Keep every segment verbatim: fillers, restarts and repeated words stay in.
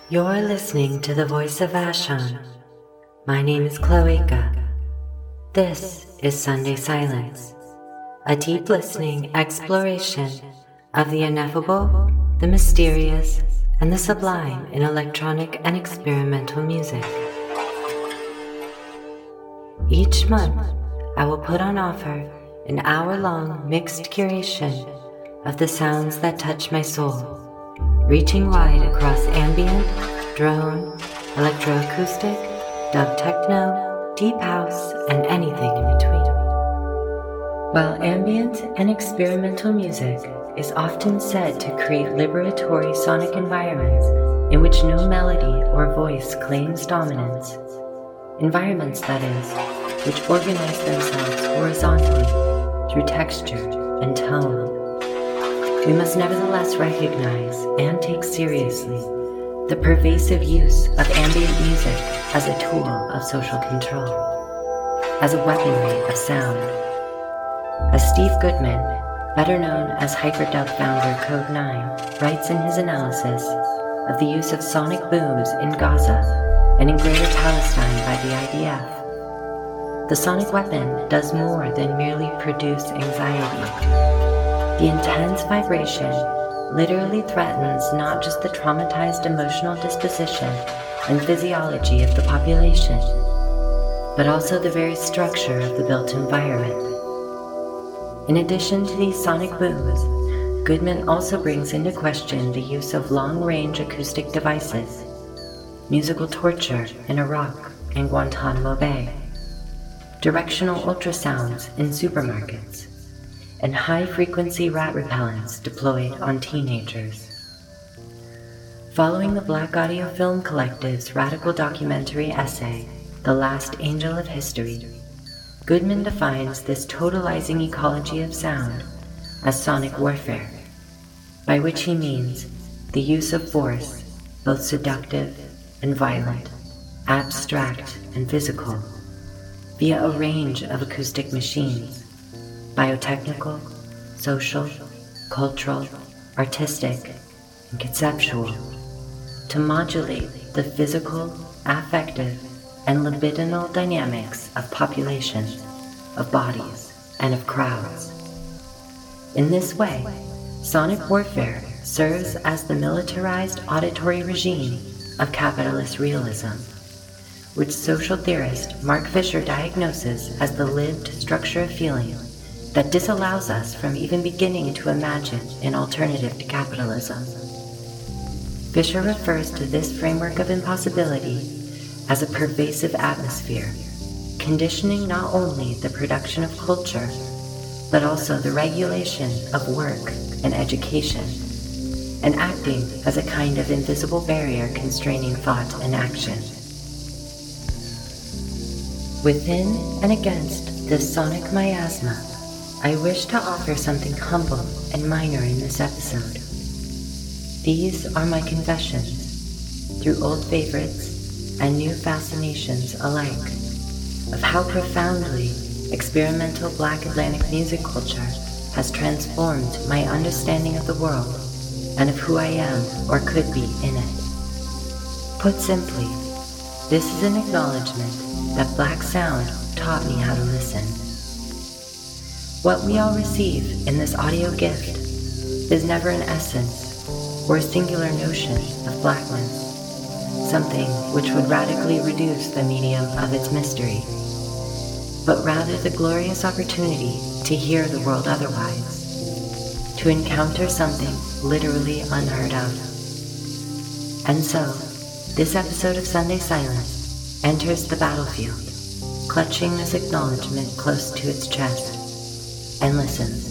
You're listening to the voice of Vashon. My name is Cloaca. This is Sunday Silence, a deep listening exploration of the ineffable, the mysterious, and the sublime in electronic and experimental music. Each month, I will put on offer an hour-long mixed curation of the sounds that touch my soul, reaching wide across ambient, drone, electroacoustic, dub techno, deep house, and anything in between. While ambient and experimental music is often said to create liberatory sonic environments in which no melody or voice claims dominance, environments, that is, which organize themselves horizontally through texture and tone, we must nevertheless recognize and take seriously the pervasive use of ambient music as a tool of social control, as a weaponry of sound. As Steve Goodman, better known as Hyperdub founder Code nine, writes in his analysis of the use of sonic booms in Gaza and in Greater Palestine by the I D F, the sonic weapon does more than merely produce anxiety. The intense vibration literally threatens not just the traumatized emotional disposition and physiology of the population, but also the very structure of the built environment. In addition to these sonic booms, Goodman also brings into question the use of long-range acoustic devices, musical torture in Iraq and Guantanamo Bay, directional ultrasounds in supermarkets, and high-frequency rat repellents deployed on teenagers. Following the Black Audio Film Collective's radical documentary essay, The Last Angel of History, Goodman defines this totalizing ecology of sound as sonic warfare, by which he means the use of force, both seductive and violent, abstract and physical, via a range of acoustic machines, biotechnical, social, cultural, artistic, and conceptual, to modulate the physical, affective, and libidinal dynamics of populations, of bodies, and of crowds. In this way, sonic warfare serves as the militarized auditory regime of capitalist realism, which social theorist Mark Fisher diagnoses as the lived structure of feeling that disallows us from even beginning to imagine an alternative to capitalism. Fisher refers to this framework of impossibility as a pervasive atmosphere, conditioning not only the production of culture, but also the regulation of work and education, and acting as a kind of invisible barrier constraining thought and action. Within and against this sonic miasma, I wish to offer something humble and minor in this episode. These are my confessions, through old favorites and new fascinations alike, of how profoundly experimental Black Atlantic music culture has transformed my understanding of the world and of who I am or could be in it. Put simply, this is an acknowledgement that Black sound taught me how to listen. What we all receive in this audio gift is never an essence or a singular notion of Blackness, something which would radically reduce the medium of its mystery, but rather the glorious opportunity to hear the world otherwise, to encounter something literally unheard of. And so, this episode of Sunday Silence enters the battlefield, clutching this acknowledgement close to its chest, and listens.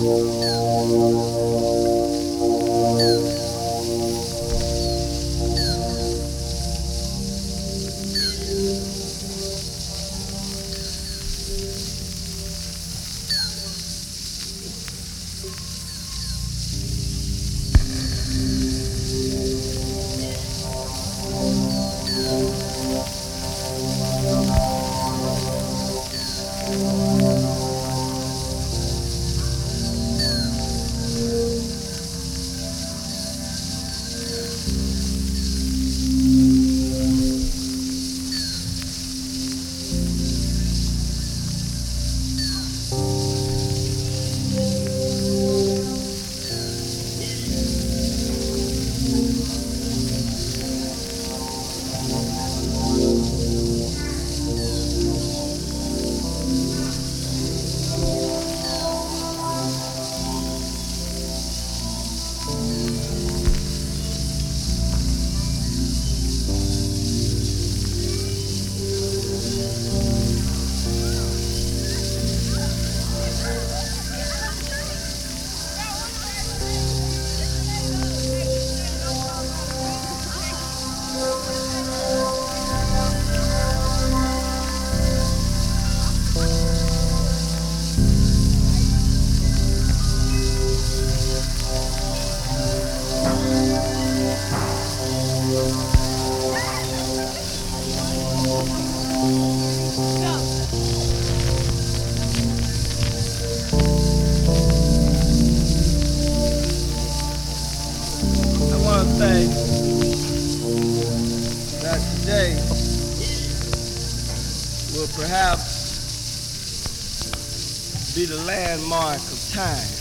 Be the landmark of time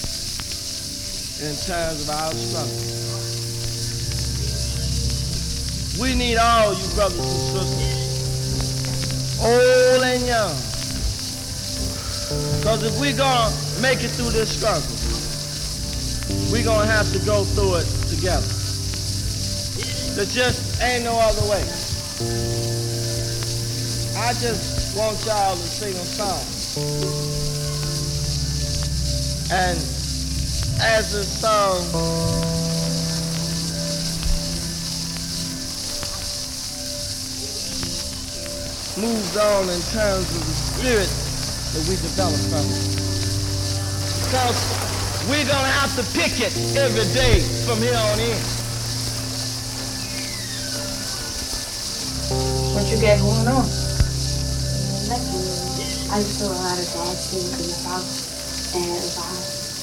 in terms of our struggle. We need all you brothers and sisters, old and young, because if we're gonna make it through this struggle, we're gonna have to go through it together. There just ain't no other way. I just want y'all to sing a song. And as the song moves on in terms of the spirit that we develop from it, because we're gonna have to pick it every day from here on in. What you got going on? I just do a lot of dancing in the house. And about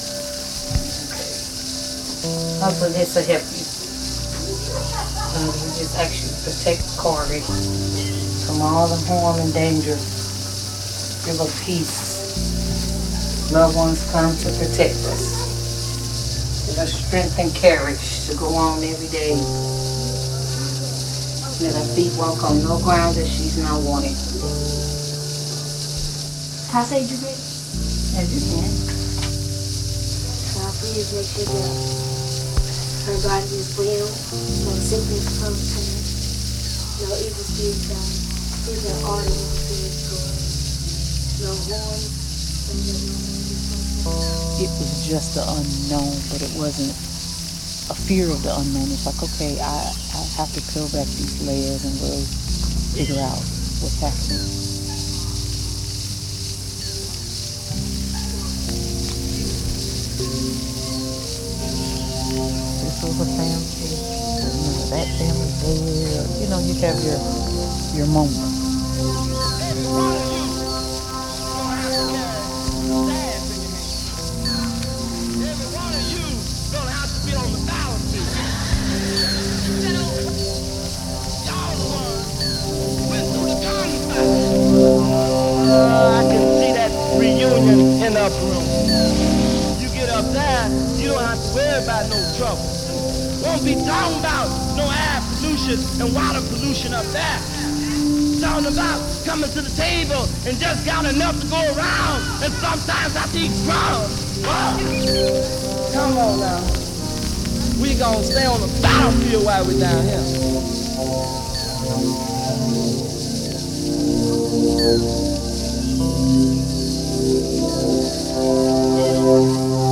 hopefully this will help you. Um, we just actually protect Corey from all the harm and danger. Give her peace. Loved ones come to protect us. Give her strength and courage to go on every day. Let her feet walk on no ground that she's not wanted. How say you get? As you can. So please make sure that her body is well, no sickness comes to her, no evil spirits down, even all the evil spirits go, no harm. It was just the unknown, but it wasn't a fear of the unknown. It's like, okay, I, I have to peel back these layers and really figure out what's happening. This was a family, you know, that family there, you know, you have your your moment. Reunion in the upper room. You get up there, you don't have to worry about no trouble. Won't be talking about no air pollution and water pollution up there. Talking about coming to the table and just got enough to go around, and sometimes I eat crumbs. Whoa. Come on now. We gonna stay on the battlefield while we're down here. Thank you.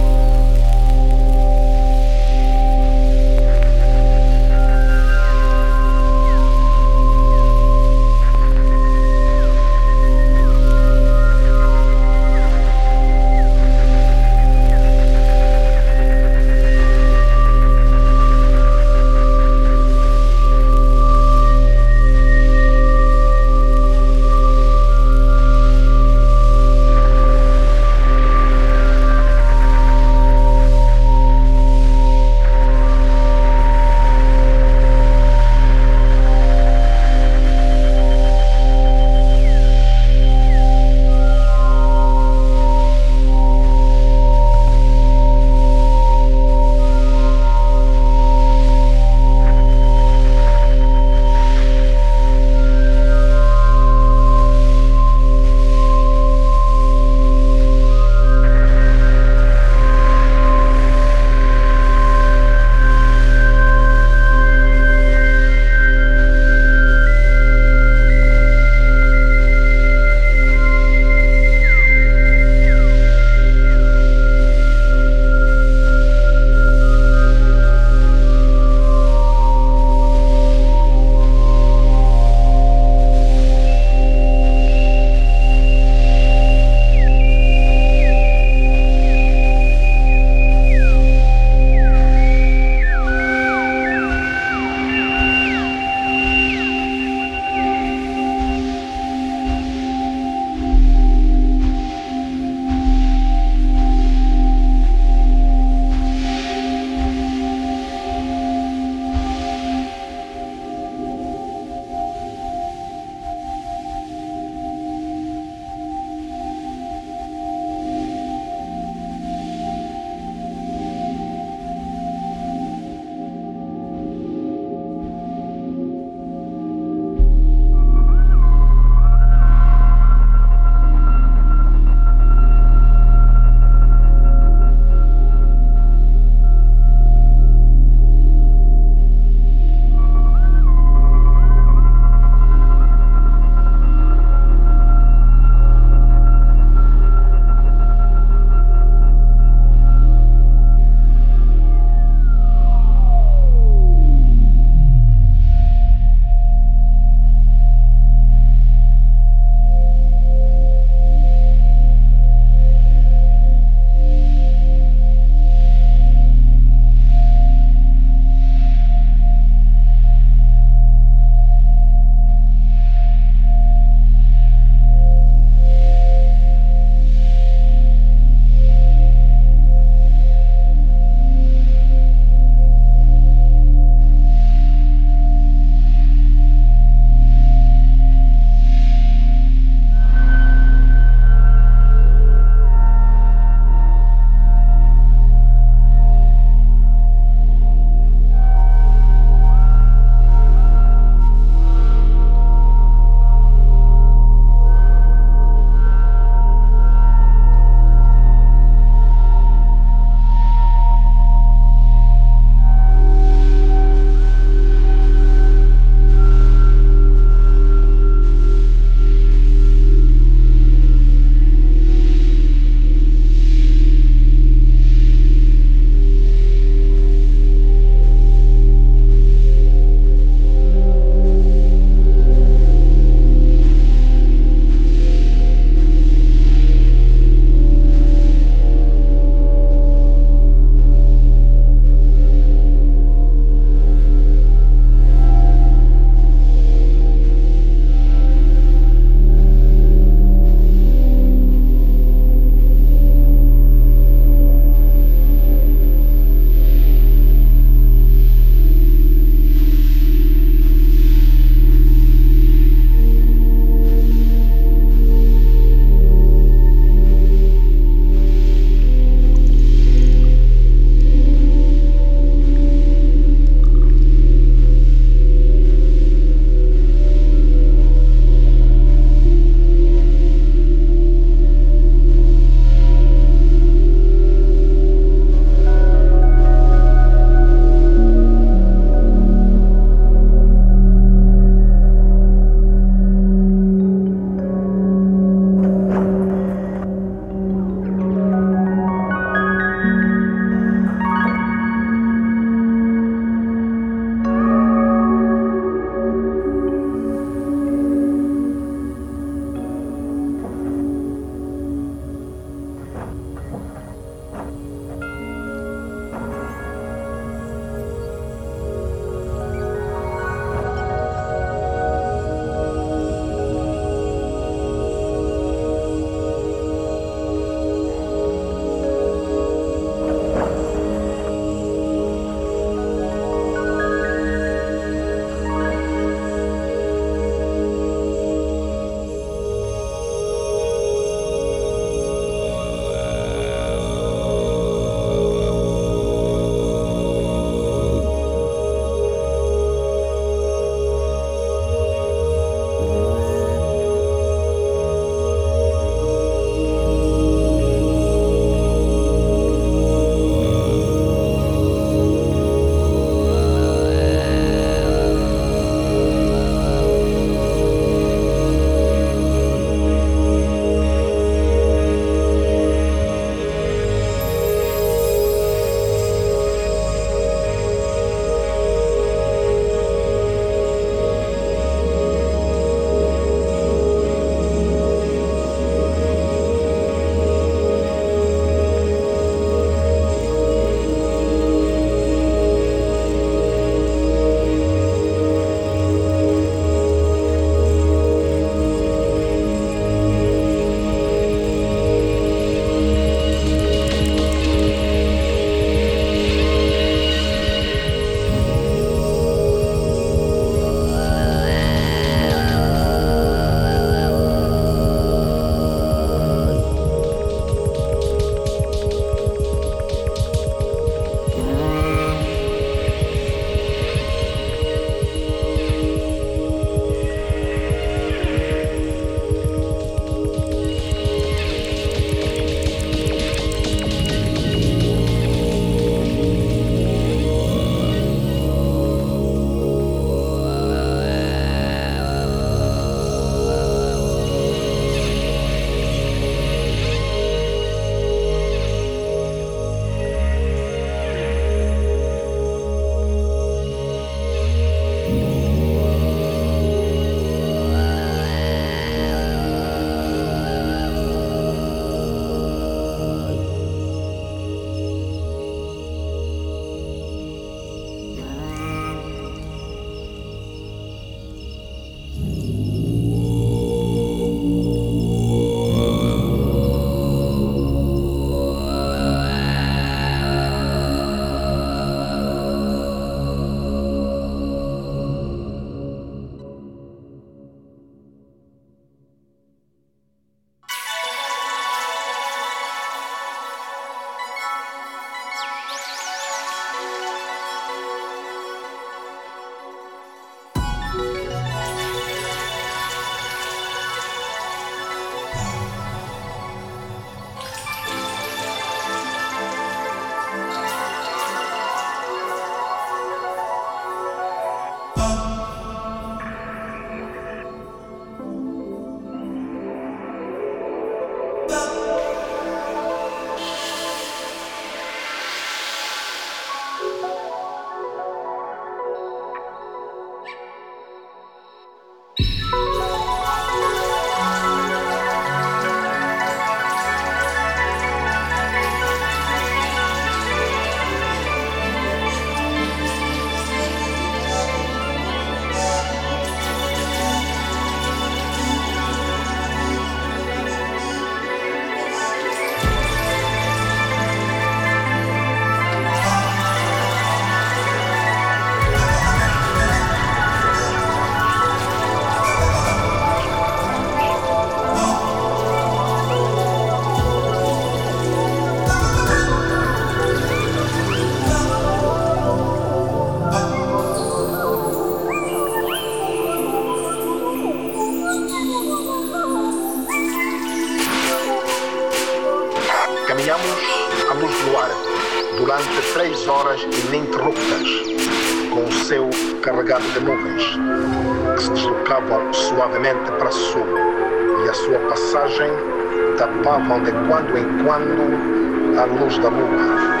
durante três horas ininterruptas, com o céu carregado de nuvens, que se deslocavam suavemente para sul, e a sua passagem tapavam de quando em quando a luz da lua.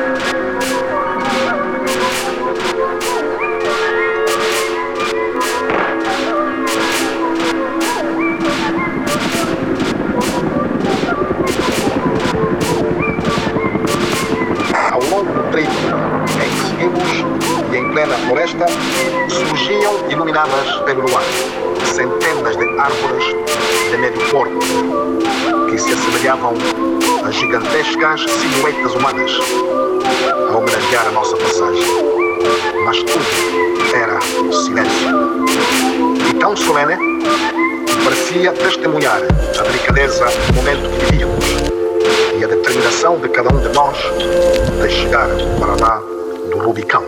Ao longo do trecho em que seguimos e em plena floresta, surgiam, iluminadas pelo luar, centenas de árvores de médio porte, que se assemelhavam a gigantescas silhuetas humanas, a homenagear a nossa passagem. Mas tudo era silêncio. E tão solene, que parecia testemunhar a delicadeza do momento que vivíamos e a determinação de cada um de nós de chegar para lá do Rubicão.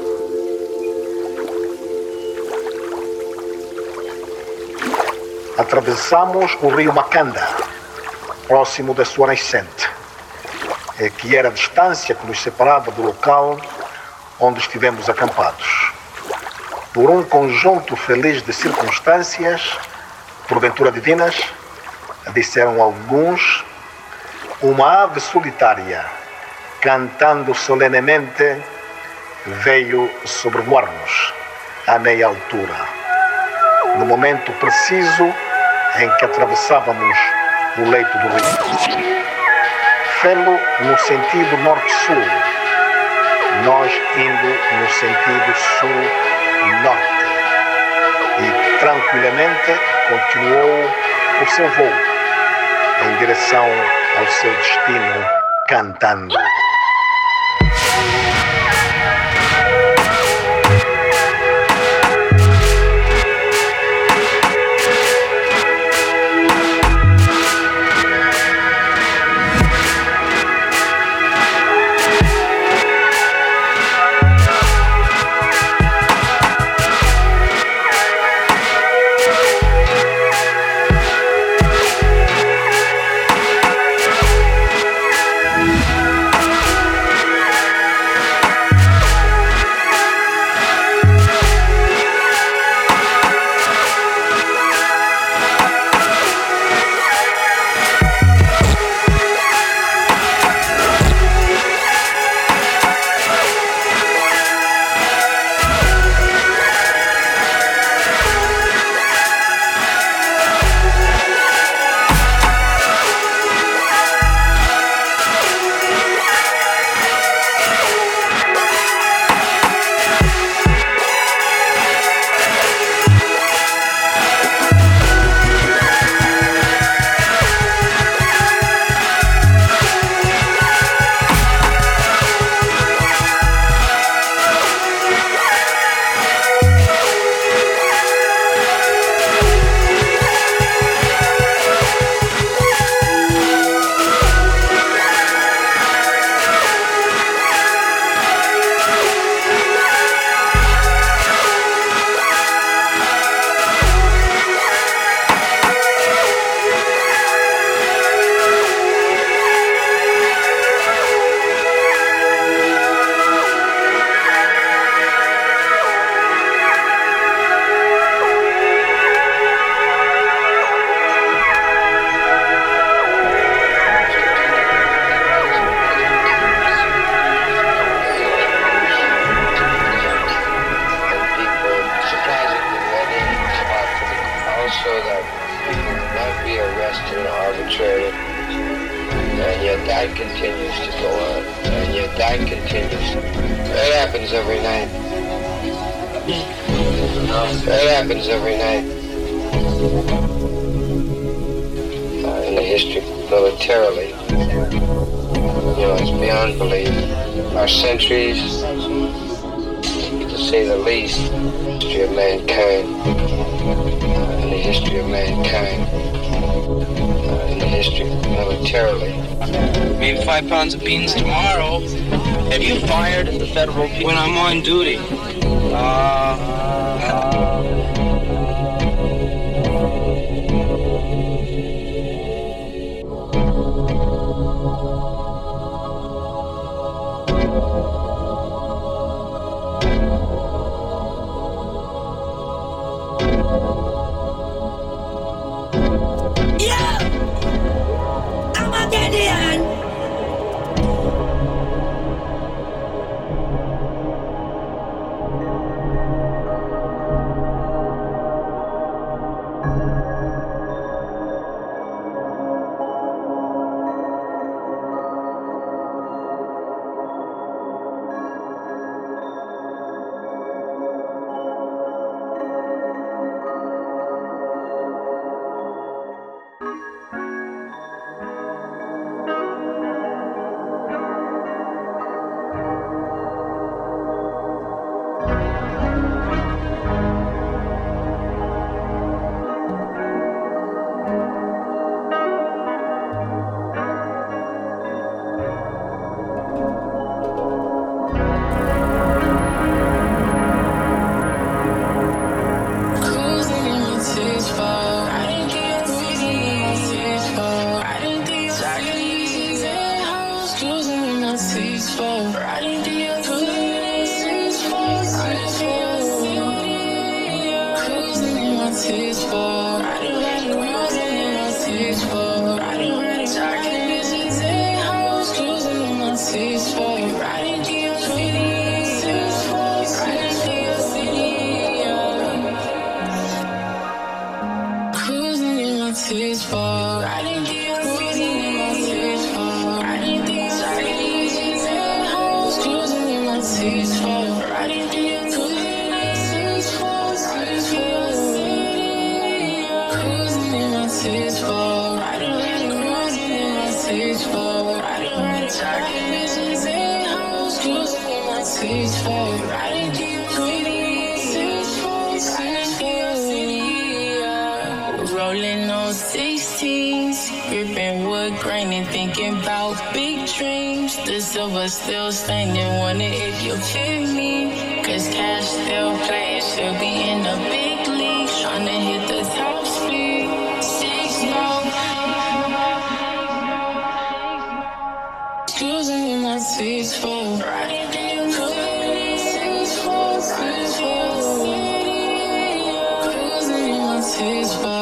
Atravessamos o rio Macanda, próximo da sua nascente, que era a distância que nos separava do local onde estivemos acampados. Por um conjunto feliz de circunstâncias, porventura divinas, disseram alguns, uma ave solitária, cantando solenemente, veio sobrevoar-nos a meia altura, no momento preciso em que atravessávamos o leito do rio. Fê-lo no sentido norte-sul, nós indo no sentido sul-norte, e tranquilamente continuou o seu voo em direção ao seu destino, cantando. Five pounds of beans tomorrow. Have you fired the federal people? When I'm on duty. Uh, uh. Rolling on sixteens, gripping wood grain and thinking about big dreams. The silver still staining, wonder if you'll kill me. Cause cash still playing, still be in the big league, trying to hit the top speed. Six no. Cruising in my six four, riding down six four, six four. Cruising in my six four.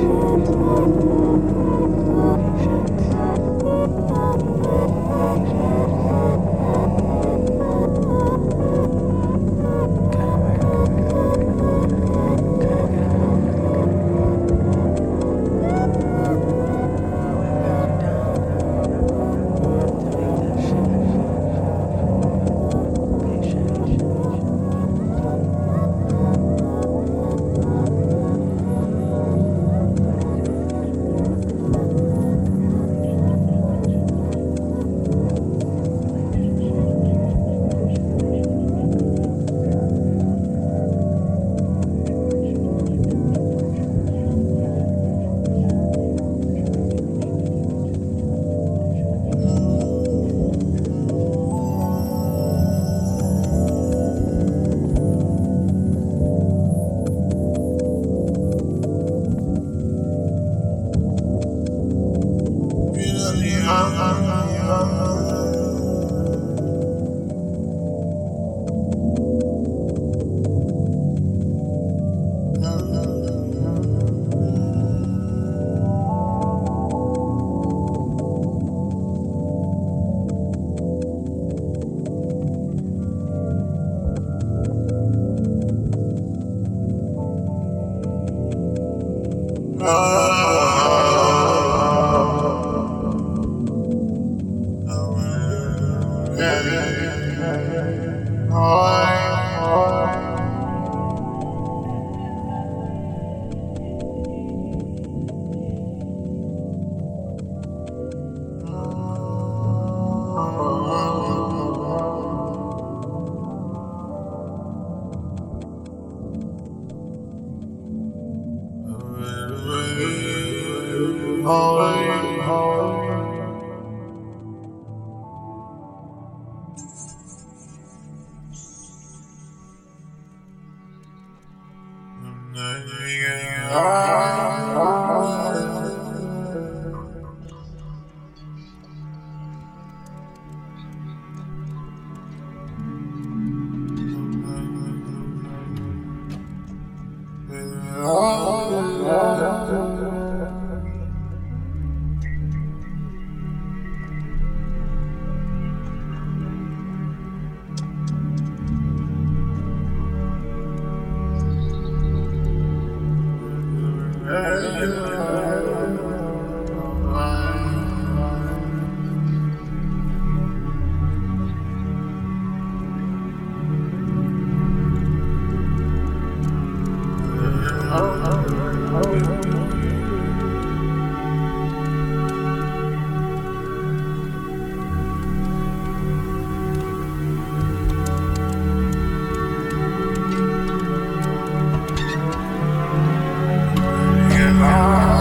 Ah.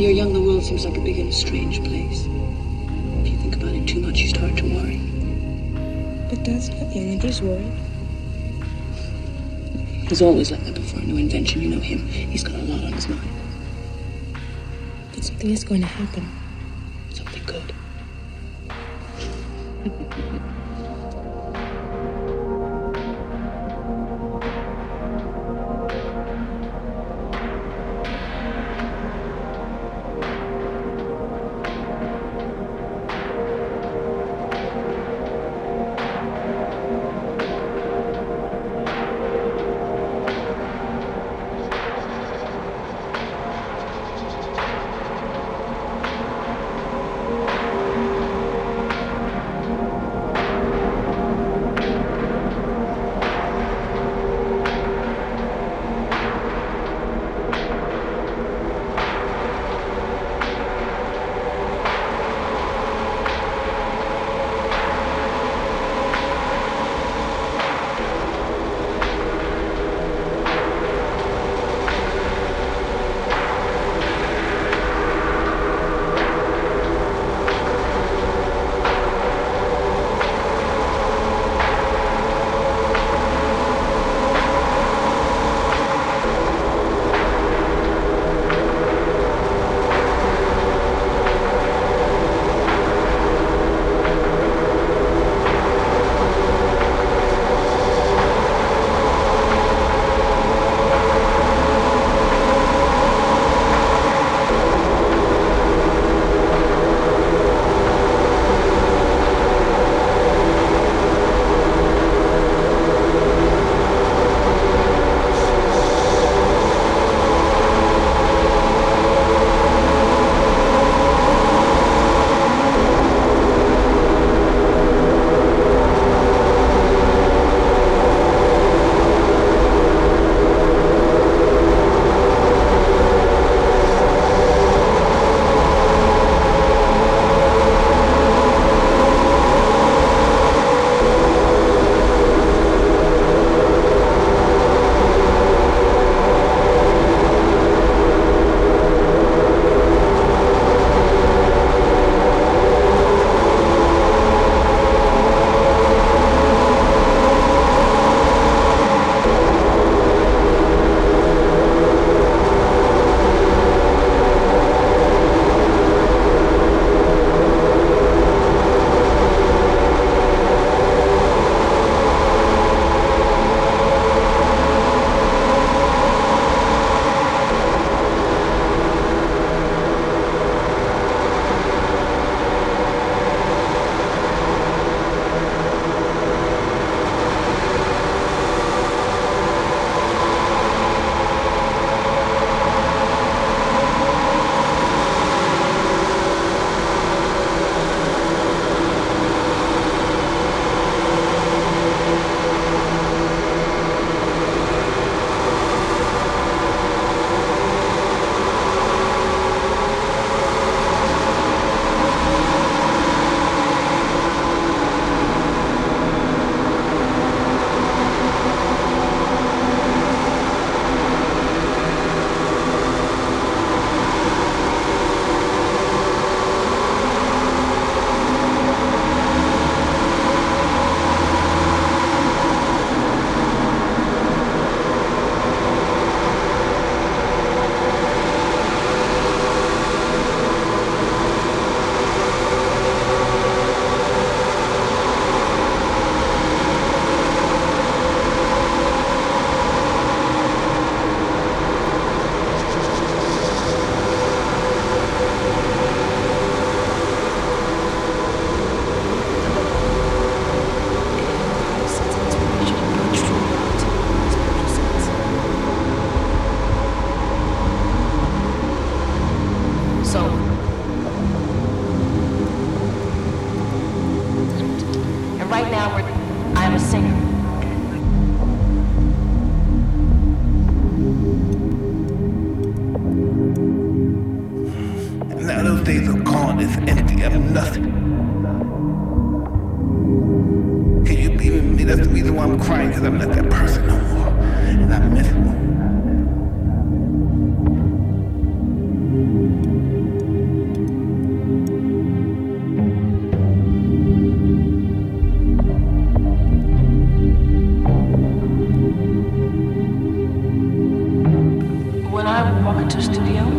you're young, the world seems like a big and strange place. If you think about it too much, you start to worry. But Dad's not young and he's worried. He's always like that before a new invention. You know him. He's got a lot on his mind. But something is going to happen. Something good. Tattoo Studio.